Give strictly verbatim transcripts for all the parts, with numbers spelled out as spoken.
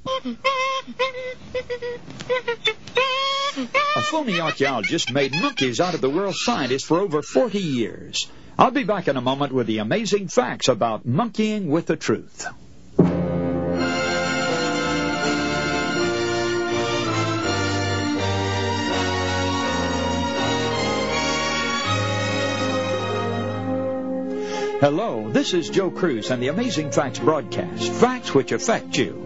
A phony archaeologist made monkeys out of the world's scientists for over forty years. I'll be back in a moment with the amazing facts about monkeying with the truth. Hello, this is Joe Cruz and the Amazing Facts broadcast, facts which affect you.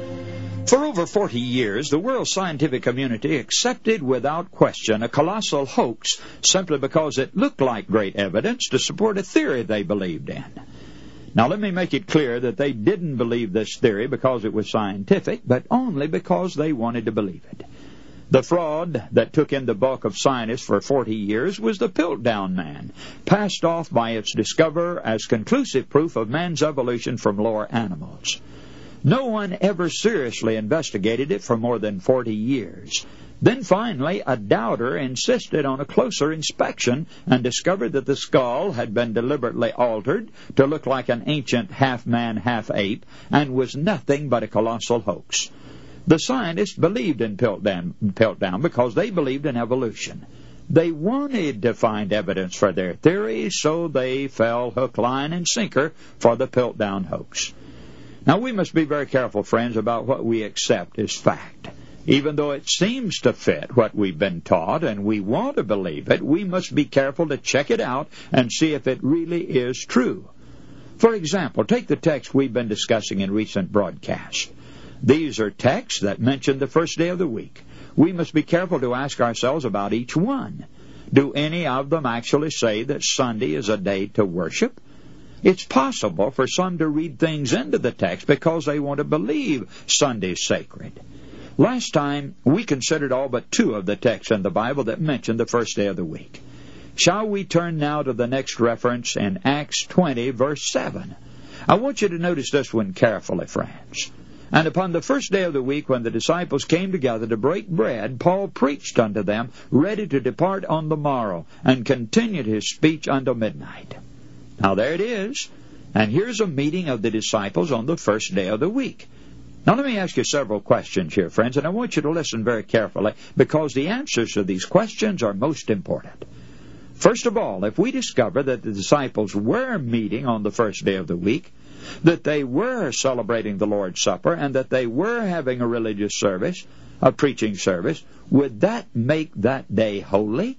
For over forty years, the world scientific community accepted without question a colossal hoax simply because it looked like great evidence to support a theory they believed in. Now, let me make it clear that they didn't believe this theory because it was scientific, but only because they wanted to believe it. The fraud that took in the bulk of scientists for forty years was the Piltdown Man, passed off by its discoverer as conclusive proof of man's evolution from lower animals. No one ever seriously investigated it for more than forty years. Then finally, a doubter insisted on a closer inspection and discovered that the skull had been deliberately altered to look like an ancient half-man, half-ape and was nothing but a colossal hoax. The scientists believed in Piltdown, Piltdown because they believed in evolution. They wanted to find evidence for their theory, so they fell hook, line, and sinker for the Piltdown hoax. Now, we must be very careful, friends, about what we accept as fact. Even though it seems to fit what we've been taught and we want to believe it, we must be careful to check it out and see if it really is true. For example, take the text we've been discussing in recent broadcasts. These are texts that mention the first day of the week. We must be careful to ask ourselves about each one. Do any of them actually say that Sunday is a day to worship? It's possible for some to read things into the text because they want to believe Sunday's sacred. Last time, we considered all but two of the texts in the Bible that mention the first day of the week. Shall we turn now to the next reference in Acts twenty, verse seven? I want you to notice this one carefully, friends. And upon the first day of the week, when the disciples came together to break bread, Paul preached unto them, ready to depart on the morrow, and continued his speech until midnight. Now there it is. And here's a meeting of the disciples on the first day of the week. Now let me ask you several questions here, friends, and I want you to listen very carefully because the answers to these questions are most important. First of all, if we discover that the disciples were meeting on the first day of the week, that they were celebrating the Lord's Supper, and that they were having a religious service, a preaching service, would that make that day holy?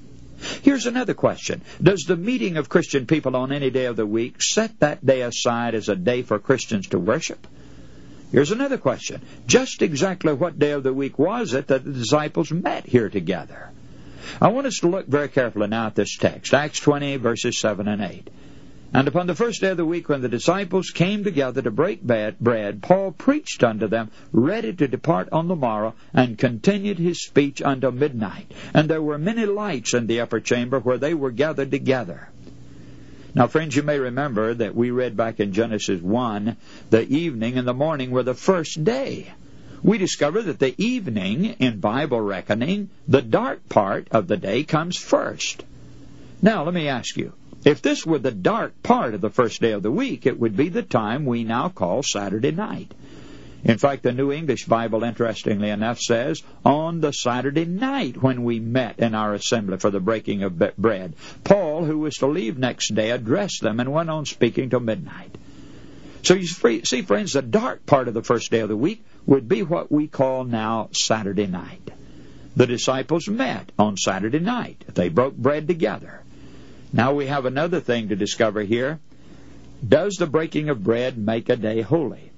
Here's another question. Does the meeting of Christian people on any day of the week set that day aside as a day for Christians to worship? Here's another question. Just exactly what day of the week was it that the disciples met here together? I want us to look very carefully now at this text, Acts twenty, verses seven and eight. And upon the first day of the week, when the disciples came together to break bread, Paul preached unto them, ready to depart on the morrow, and continued his speech until midnight. And there were many lights in the upper chamber where they were gathered together. Now, friends, you may remember that we read back in Genesis one, the evening and the morning were the first day. We discover that the evening, in Bible reckoning, the dark part of the day comes first. Now, let me ask you, if this were the dark part of the first day of the week, it would be the time we now call Saturday night. In fact, the New English Bible, interestingly enough, says, on the Saturday night when we met in our assembly for the breaking of bread, Paul, who was to leave next day, addressed them and went on speaking till midnight. So you see, friends, the dark part of the first day of the week would be what we call now Saturday night. The disciples met on Saturday night. They broke bread together. Now we have another thing to discover here. Does the breaking of bread make a day holy?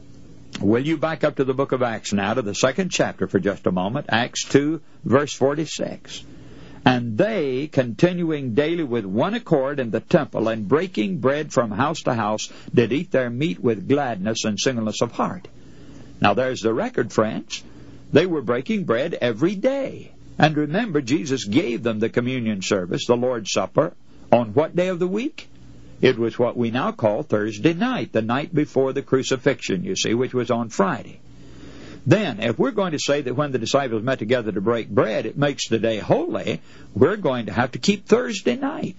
Will you back up to the book of Acts now, to the second chapter for just a moment, Acts two, verse forty-six. And they, continuing daily with one accord in the temple, and breaking bread from house to house, did eat their meat with gladness and singleness of heart. Now there's the record, friends. They were breaking bread every day. And remember, Jesus gave them the communion service, the Lord's Supper, on what day of the week? It was what we now call Thursday night, the night before the crucifixion, you see, which was on Friday. Then, if we're going to say that when the disciples met together to break bread, it makes the day holy, we're going to have to keep Thursday night.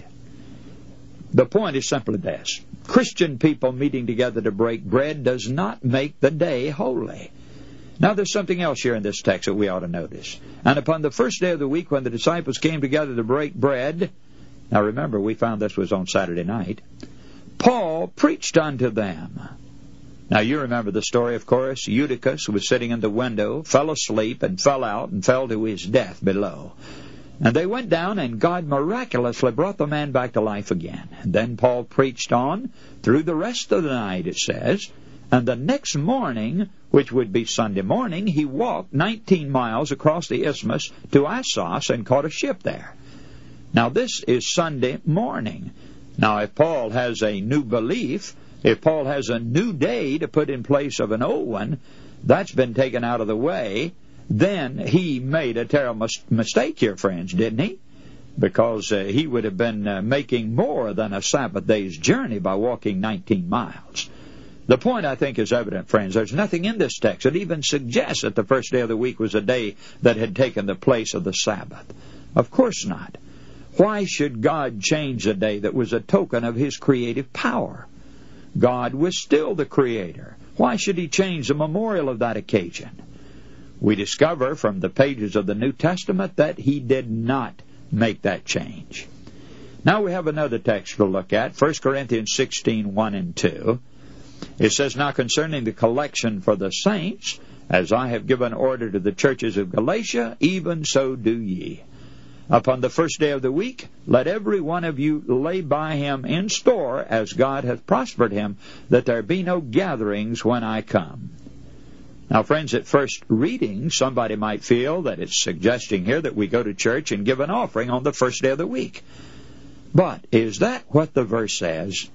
The point is simply this. Christian people meeting together to break bread does not make the day holy. Now there's something else here in this text that we ought to notice. And upon the first day of the week when the disciples came together to break bread, now remember, we found this was on Saturday night, Paul preached unto them. Now you remember the story, of course. Eutychus was sitting in the window, fell asleep, and fell out and fell to his death below. And they went down, and God miraculously brought the man back to life again. And then Paul preached on through the rest of the night, it says. And the next morning, which would be Sunday morning, he walked nineteen miles across the isthmus to Assos and caught a ship there. Now this is Sunday morning. Now if Paul has a new belief, if Paul has a new day to put in place of an old one, that's been taken out of the way, then he made a terrible mistake here, friends, didn't he? Because uh, he would have been uh, making more than a Sabbath day's journey by walking nineteen miles. The point, I think, is evident, friends. There's nothing in this text that even suggests that the first day of the week was a day that had taken the place of the Sabbath. Of course not. Why should God change a day that was a token of His creative power? God was still the Creator. Why should He change the memorial of that occasion? We discover from the pages of the New Testament that He did not make that change. Now we have another text to look at, First Corinthians sixteen, one and two. It says, Now concerning the collection for the saints, as I have given order to the churches of Galatia, even so do ye. Upon the first day of the week, let every one of you lay by him in store, as God hath prospered him, that there be no gatherings when I come. Now, friends, at first reading, somebody might feel that it's suggesting here that we go to church and give an offering on the first day of the week. But is that what the verse says?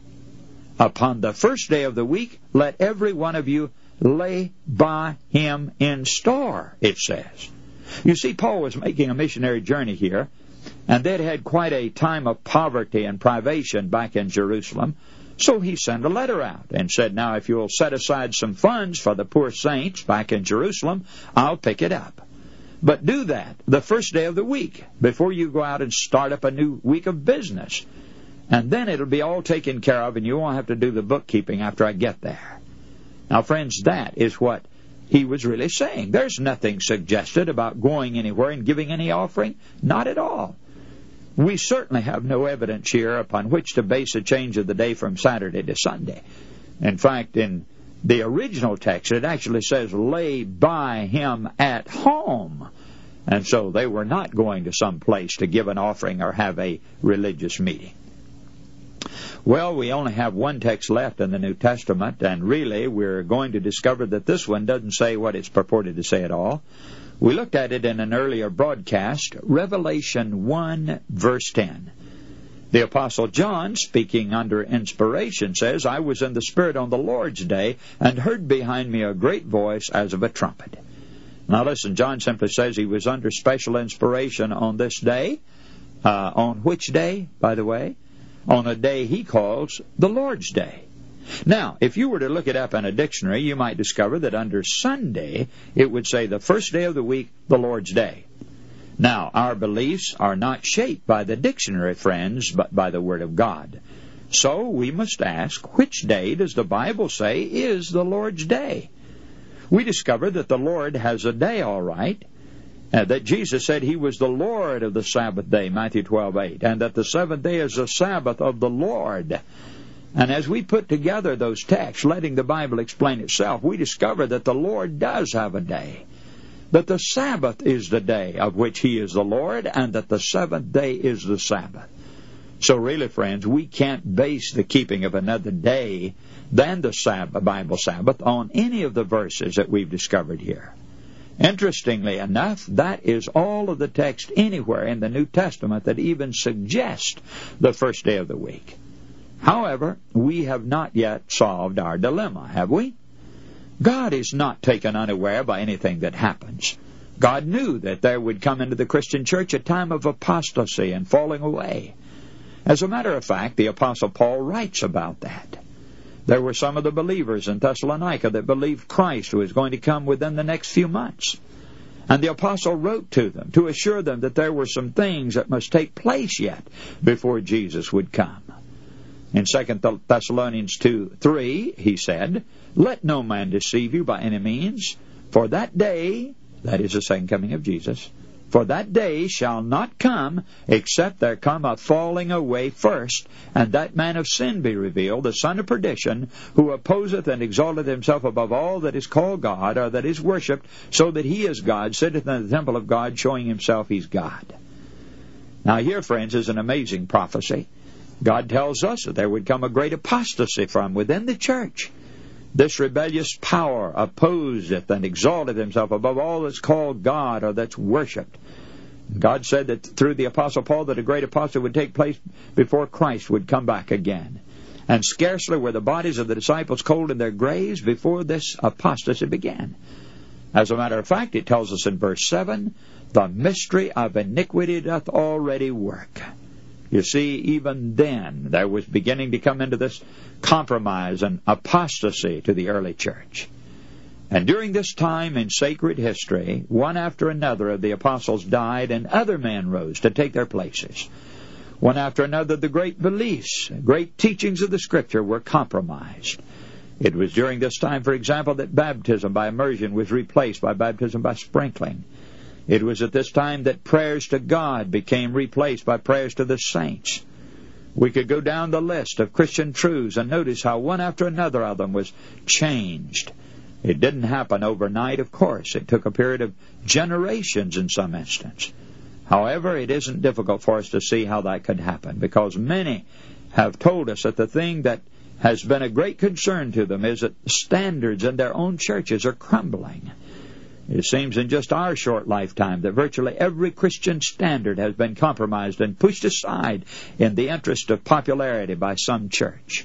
Upon the first day of the week, let every one of you lay by him in store, it says. You see, Paul was making a missionary journey here, and they'd had quite a time of poverty and privation back in Jerusalem. So he sent a letter out and said, Now, if you'll set aside some funds for the poor saints back in Jerusalem, I'll pick it up. But do that the first day of the week before you go out and start up a new week of business. And then it'll be all taken care of, and you won't have to do the bookkeeping after I get there. Now, friends, that is what he was really saying. There's nothing suggested about going anywhere and giving any offering. Not at all. We certainly have no evidence here upon which to base a change of the day from Saturday to Sunday. In fact, in the original text, it actually says, lay by him at home. And so they were not going to some place to give an offering or have a religious meeting. Well, we only have one text left in the New Testament, and really we're going to discover that this one doesn't say what it's purported to say at all. We looked at it in an earlier broadcast, Revelation one, verse ten. The Apostle John, speaking under inspiration, says, I was in the Spirit on the Lord's day, and heard behind me a great voice as of a trumpet. Now listen, John simply says he was under special inspiration on this day. Uh, on which day, by the way? On a day he calls the Lord's Day. Now, if you were to look it up in a dictionary, you might discover that under Sunday, it would say the first day of the week, the Lord's Day. Now, our beliefs are not shaped by the dictionary, friends, but by the Word of God. So we must ask, which day does the Bible say is the Lord's Day? We discover that the Lord has a day, all right, uh, that Jesus said He was the Lord of the Sabbath day, Matthew twelve, eight, and that the seventh day is the Sabbath of the Lord. And as we put together those texts, letting the Bible explain itself, we discover that the Lord does have a day. That the Sabbath is the day of which He is the Lord, and that the seventh day is the Sabbath. So really, friends, we can't base the keeping of another day than the Sabbath, Bible Sabbath on any of the verses that we've discovered here. Interestingly enough, that is all of the text anywhere in the New Testament that even suggest the first day of the week. However, we have not yet solved our dilemma, have we? God is not taken unaware by anything that happens. God knew that there would come into the Christian church a time of apostasy and falling away. As a matter of fact, the Apostle Paul writes about that. There were some of the believers in Thessalonica that believed Christ was going to come within the next few months. And the Apostle wrote to them to assure them that there were some things that must take place yet before Jesus would come. In Second Thessalonians two, three, he said, Let no man deceive you by any means, For that day, that is the second coming of Jesus, for that day shall not come, except there come a falling away first, and that man of sin be revealed, the son of perdition, who opposeth and exalteth himself above all that is called God, or that is worshipped, so that he is God, sitteth in the temple of God, showing himself he's God. Now here, friends, is an amazing prophecy. God tells us that there would come a great apostasy from within the church. This rebellious power opposeth and exalteth himself above all that's called God or that's worshipped. God said that through the Apostle Paul that a great apostasy would take place before Christ would come back again. And scarcely were the bodies of the disciples cold in their graves before this apostasy began. As a matter of fact, it tells us in verse seven, the mystery of iniquity doth already work. You see, even then, there was beginning to come into this compromise and apostasy to the early church. And during this time in sacred history, one after another of the apostles died, and other men rose to take their places. One after another, the great beliefs, great teachings of the Scripture were compromised. It was during this time, for example, that baptism by immersion was replaced by baptism by sprinkling. It was at this time that prayers to God became replaced by prayers to the saints. We could go down the list of Christian truths and notice how one after another of them was changed. It didn't happen overnight, of course. It took a period of generations in some instance. However, it isn't difficult for us to see how that could happen, because many have told us that the thing that has been a great concern to them is that standards in their own churches are crumbling. It seems in just our short lifetime that virtually every Christian standard has been compromised and pushed aside in the interest of popularity by some church.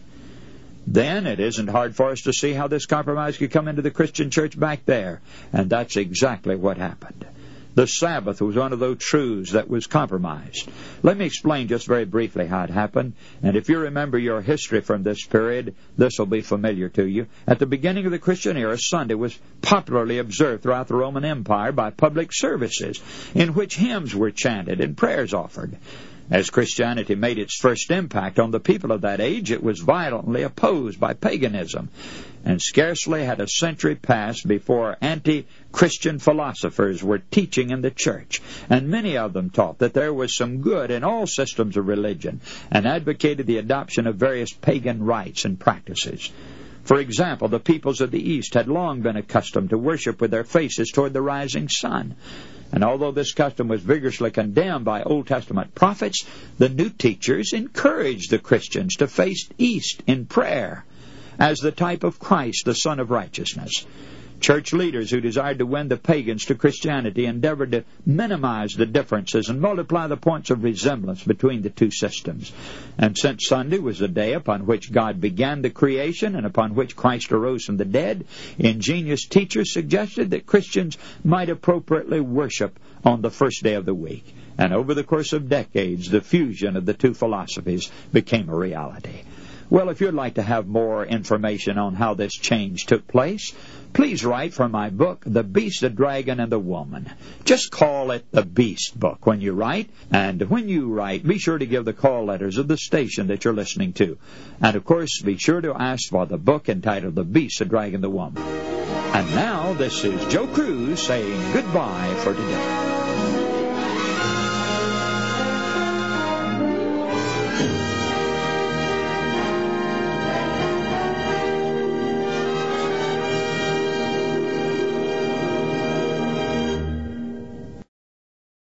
Then it isn't hard for us to see how this compromise could come into the Christian church back there, and that's exactly what happened. The Sabbath was one of those truths that was compromised. Let me explain just very briefly how it happened, and if you remember your history from this period, this will be familiar to you. At the beginning of the Christian era, Sunday was popularly observed throughout the Roman Empire by public services in which hymns were chanted and prayers offered. As Christianity made its first impact on the people of that age, it was violently opposed by paganism, and scarcely had a century passed before anti-Christian philosophers were teaching in the church, and many of them taught that there was some good in all systems of religion, and advocated the adoption of various pagan rites and practices. For example, the peoples of the East had long been accustomed to worship with their faces toward the rising sun. And although this custom was vigorously condemned by Old Testament prophets, the new teachers encouraged the Christians to face east in prayer as the type of Christ, the Son of Righteousness. Church leaders who desired to win the pagans to Christianity endeavored to minimize the differences and multiply the points of resemblance between the two systems. And since Sunday was the day upon which God began the creation and upon which Christ arose from the dead, ingenious teachers suggested that Christians might appropriately worship on the first day of the week. And over the course of decades, the fusion of the two philosophies became a reality. Well, if you'd like to have more information on how this change took place, please write for my book, The Beast, the Dragon, and the Woman. Just call it The Beast Book when you write. And when you write, be sure to give the call letters of the station that you're listening to. And, of course, be sure to ask for the book entitled The Beast, the Dragon, and the Woman. And now, this is Joe Cruz saying goodbye for today.